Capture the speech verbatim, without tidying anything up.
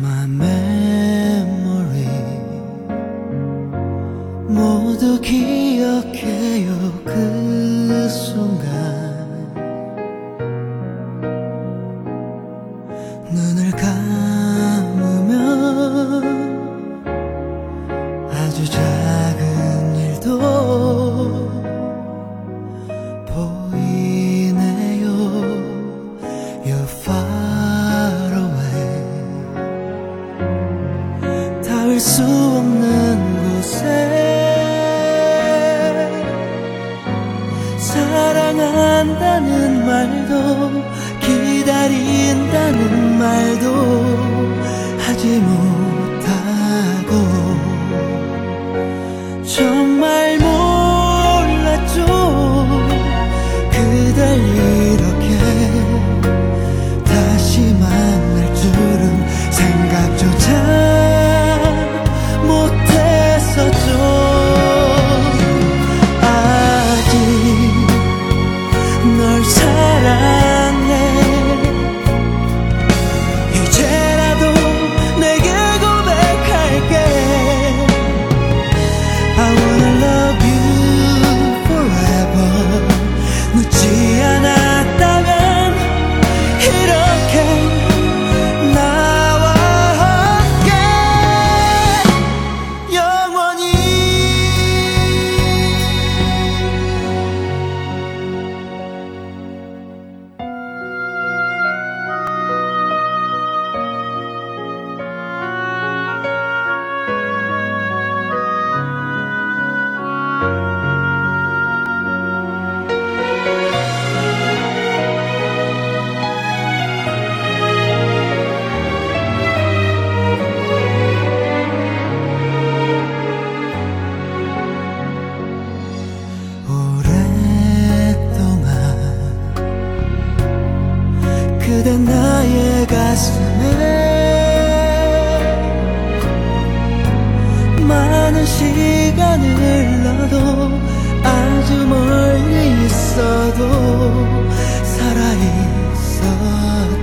My memory 모두 기억해요. 그 순간 눈을 감으면 아주 작은 일도 보이네요. You're far away. 닿을 수 없는 곳에 사랑한다는 말도 기다린다는 말도 하지 못하고 정말 몰랐죠. 그댈 이렇게 다시 만날 줄은 생각조차 못했었죠. 아직 널 사랑해. 이제라도 내게 고백할게. I wanna love you forever. 늦지 않았다면 이렇게 나와 함께 영원히. 오랫동안 그대 나의 가슴에 많은 시간을 흘러도 아주 멀리 있어도 살아있었죠.